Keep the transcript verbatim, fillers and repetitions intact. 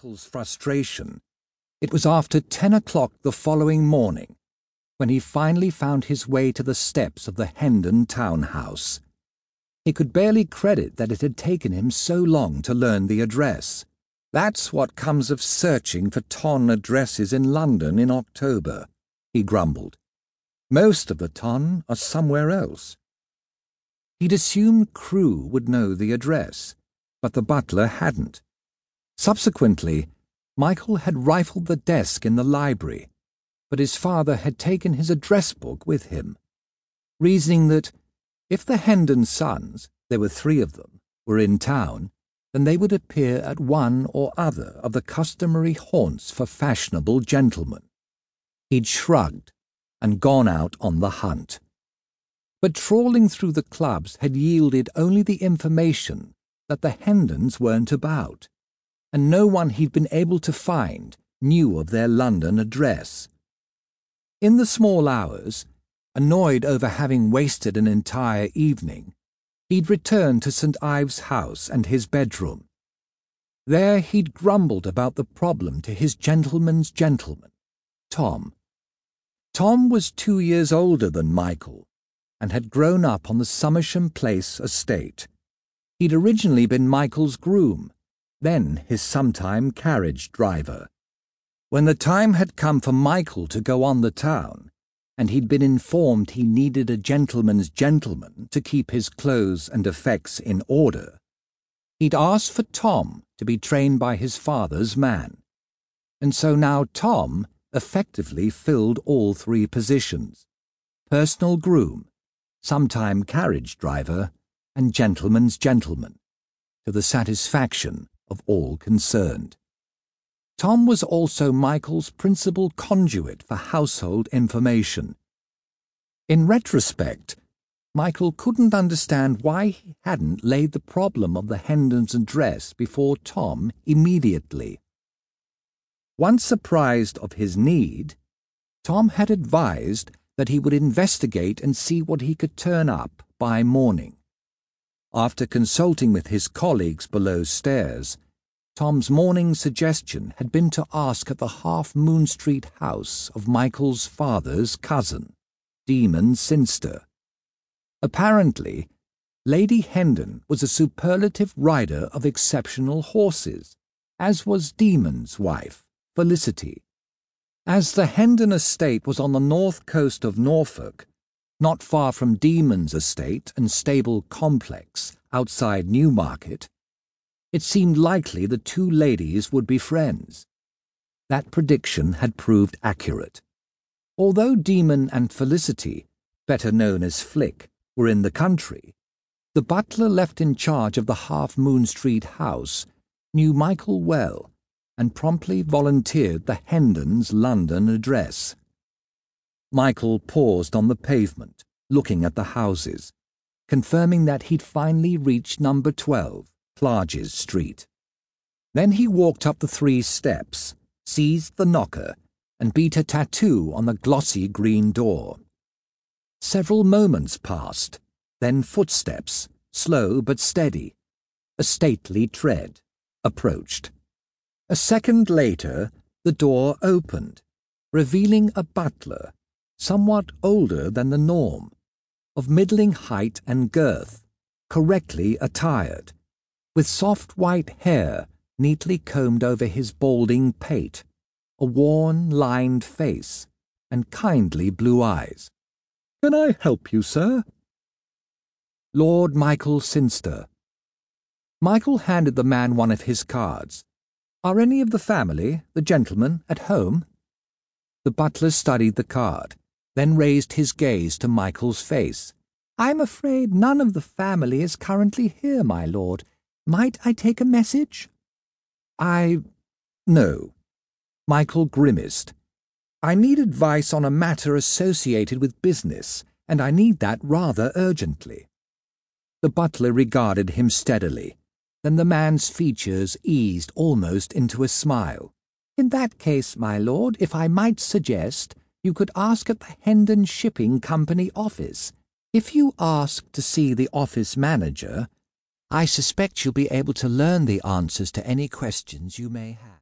Michael's frustration, it was after ten o'clock the following morning when he finally found his way to the steps of the Hendon townhouse. He could barely credit that it had taken him so long to learn the address. "That's what comes of searching for ton addresses in London in October," he grumbled. "Most of the ton are somewhere else." He'd assumed Crewe would know the address, but the butler hadn't. Subsequently, Michael had rifled the desk in the library, but his father had taken his address book with him, reasoning that if the Hendon sons, there were three of them, were in town, then they would appear at one or other of the customary haunts for fashionable gentlemen. He'd shrugged and gone out on the hunt. But trawling through the clubs had yielded only the information that the Hendons weren't about, and no one he'd been able to find knew of their London address. In the small hours, annoyed over having wasted an entire evening, he'd returned to Saint Ives House and his bedroom. There he'd grumbled about the problem to his gentleman's gentleman, Tom. Tom was two years older than Michael, and had grown up on the Somersham Place estate. He'd originally been Michael's groom, then his sometime carriage driver. When the time had come for Michael to go on the town, and he'd been informed he needed a gentleman's gentleman to keep his clothes and effects in order, he'd asked for Tom to be trained by his father's man. And so now Tom effectively filled all three positions: personal groom, sometime carriage driver, and gentleman's gentleman, to the satisfaction of all concerned. Tom was also Michael's principal conduit for household information. In retrospect, Michael couldn't understand why he hadn't laid the problem of the Hendons' address before Tom immediately. Once apprised of his need, Tom had advised that he would investigate and see what he could turn up by morning. After consulting with his colleagues below stairs, Tom's morning suggestion had been to ask at the Half Moon Street house of Michael's father's cousin, Demon Sinster. Apparently, Lady Hendon was a superlative rider of exceptional horses, as was Demon's wife, Felicity. As the Hendon estate was on the north coast of Norfolk, not far from Demon's estate and stable complex outside Newmarket, it seemed likely the two ladies would be friends. That prediction had proved accurate. Although Demon and Felicity, better known as Flick, were in the country, the butler left in charge of the Half Moon Street house knew Michael well and promptly volunteered the Hendons' London address. Michael paused on the pavement, looking at the houses, confirming that he'd finally reached number twelve, Clarges Street. Then he walked up the three steps, seized the knocker, and beat a tattoo on the glossy green door. Several moments passed, then footsteps, slow but steady, a stately tread, approached. A second later, the door opened, revealing a butler, somewhat older than the norm, of middling height and girth, correctly attired, with soft white hair neatly combed over his balding pate, a worn, lined face, and kindly blue eyes. "Can I help you, sir?" Lord Michael Sinster. Michael handed the man one of his cards. "Are any of the family, the gentlemen, at home?" The butler studied the card, then raised his gaze to Michael's face. "I'm afraid none of the family is currently here, my lord. Might I take a message?" I... no. Michael grimaced. "I need advice on a matter associated with business, and I need that rather urgently." The butler regarded him steadily. Then the man's features eased almost into a smile. "In that case, my lord, if I might suggest, you could ask at the Hendon Shipping Company office. If you ask to see the office manager, I suspect you'll be able to learn the answers to any questions you may have."